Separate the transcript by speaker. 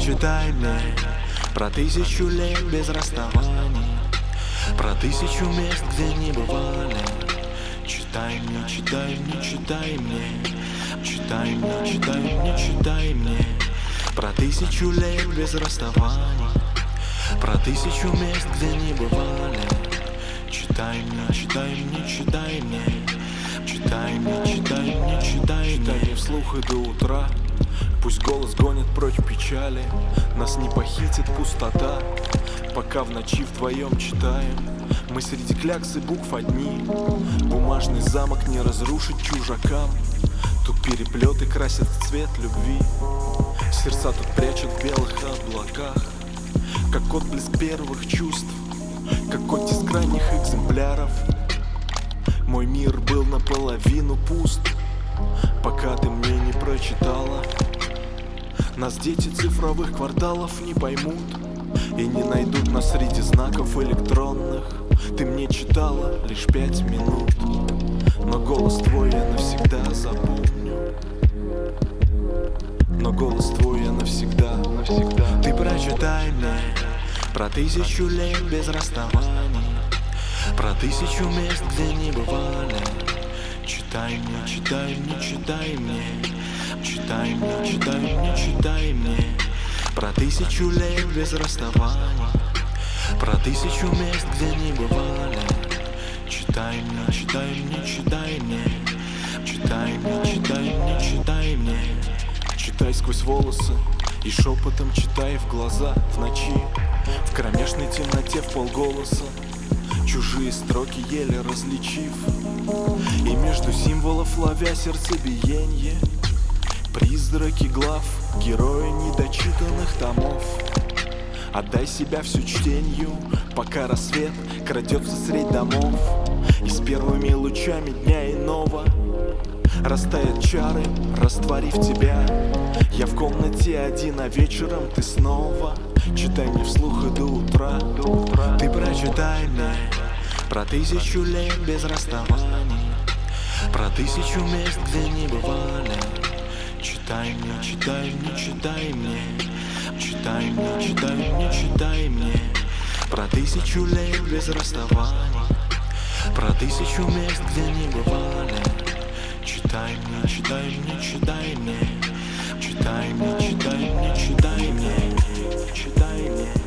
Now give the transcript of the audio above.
Speaker 1: прочитай мне про 1000 лет без расставаний, про 1000 мест, где не бывали. Читай мне, читай мне, читай мне, читай мне, читай мне, читай мне про 1000 лет без расставаний, про 1000 мест, где не бывали. Читай мне, читай мне, читай мне, читай мне, читай мне, читай мне вслух и до утра. Пусть голос гонит прочь печали, нас не похитит пустота. Пока в ночи вдвоем читаем, мы среди клякс и букв одни. Бумажный замок не разрушить чужакам. Тут переплеты красят в цвет любви. Сердца тут прячут в белых облаках, как отблеск первых чувств, как оттиск ранних экземпляров. Мой мир был наполовину пуст, пока ты мне не прочитала. Нас дети цифровых кварталов не поймут и не найдут нас среди знаков электронных. Ты мне читала лишь 5 минут, но голос твой я навсегда запомню. Но голос твой я навсегда. Ты прочитай мне про 1000 лет без расставаний, про 1000 мест, где не бывали. Читай мне, читай мне, читай мне, читай мне, читай мне, читай мне про 1000 лет без расставаний, про 1000 мест, где не бывали. Читай мне, читай мне, читай мне, читай мне, читай мне, читай мне. Читай сквозь волосы и шепотом читай в глаза в ночи, в кромешной темноте вполголоса, чужие строки еле различив, и между символов ловя сердцебиенье, призраки глав, герои недочитанных томов. Отдай себя всю чтенью, пока рассвет крадется средь домов, и с первыми лучами дня иного растают чары, растворив тебя. Я в комнате один, а вечером ты снова. Читай мне вслух и до утра. Ты прочитай мне про 1000 лет без расставаний, про 1000 мест, где не бывали. Читай мне, читай мне, читай мне, читай мне, читай мне, читай мне про 1000 лет без расставаний, про 1000 мест, где не бывали. Читай мне, читай мне, читай мне, читай мне, читай мне, читай мне, читай мне.